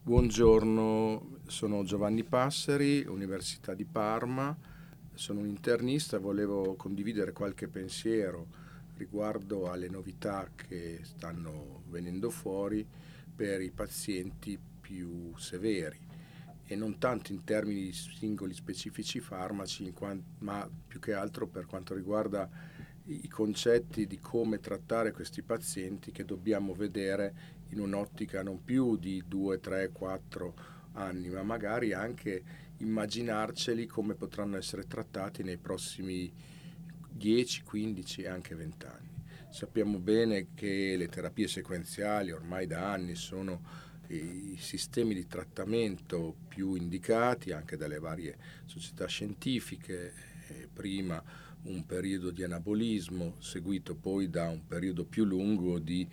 Buongiorno, sono Giovanni Passeri, Università di Parma, sono un internista, volevo condividere qualche pensiero riguardo alle novità che stanno venendo fuori per i pazienti più severi e non tanto in termini di singoli specifici farmaci, ma più che altro per quanto riguarda i concetti di come trattare questi pazienti che dobbiamo vedere in un'ottica non più di 2, 3, 4 anni, ma magari anche immaginarceli come potranno essere trattati nei prossimi 10, 15 e anche 20 anni. Sappiamo bene che le terapie sequenziali ormai da anni sono i sistemi di trattamento più indicati anche dalle varie società scientifiche, prima un periodo di anabolismo seguito poi da un periodo più lungo di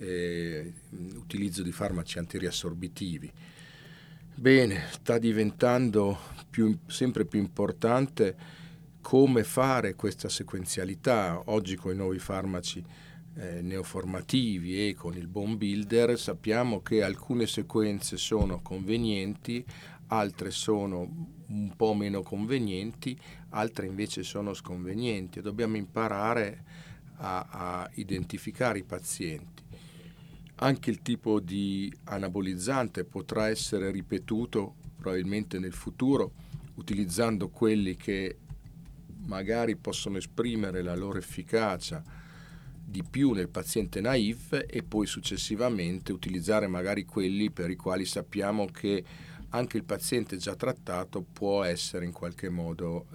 utilizzo di farmaci antiriassorbitivi. Bene, sta diventando sempre più importante come fare questa sequenzialità. Oggi con i nuovi farmaci neoformativi e con il bone builder sappiamo che alcune sequenze sono convenienti, altre sono un po' meno convenienti, altre invece sono sconvenienti e dobbiamo imparare a identificare i pazienti. Anche il tipo di anabolizzante potrà essere ripetuto probabilmente nel futuro utilizzando quelli che magari possono esprimere la loro efficacia di più nel paziente naïve e poi successivamente utilizzare magari quelli per i quali sappiamo che anche il paziente già trattato può essere in qualche modo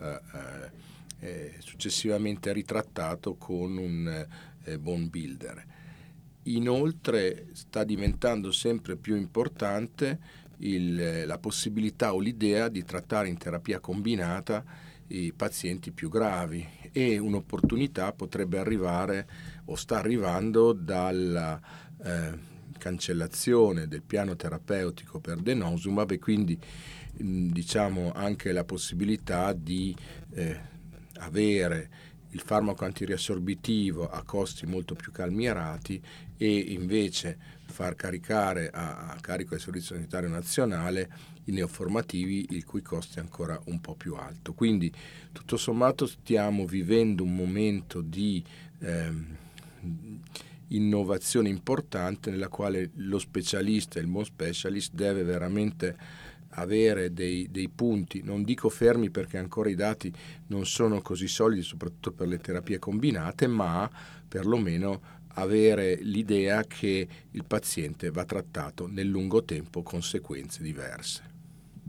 successivamente ritrattato con un bone builder. Inoltre sta diventando sempre più importante la possibilità o l'idea di trattare in terapia combinata i pazienti più gravi e un'opportunità potrebbe arrivare o sta arrivando dalla cancellazione del piano terapeutico per denosumab e quindi diciamo anche la possibilità di avere il farmaco antiriassorbitivo a costi molto più calmierati e invece far caricare a carico del Servizio Sanitario Nazionale i neoformativi il cui costo è ancora un po' più alto. Quindi tutto sommato stiamo vivendo un momento di innovazione importante nella quale lo specialista e il buon specialist deve veramente avere dei punti, non dico fermi perché ancora i dati non sono così solidi, soprattutto per le terapie combinate, ma perlomeno avere l'idea che il paziente va trattato nel lungo tempo con sequenze diverse.